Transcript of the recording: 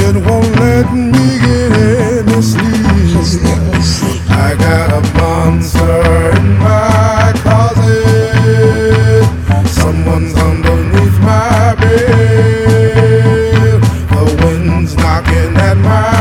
it won't let me get any sleep. I got a monster in my closet. Someone's underneath my bed. The wind's knocking at my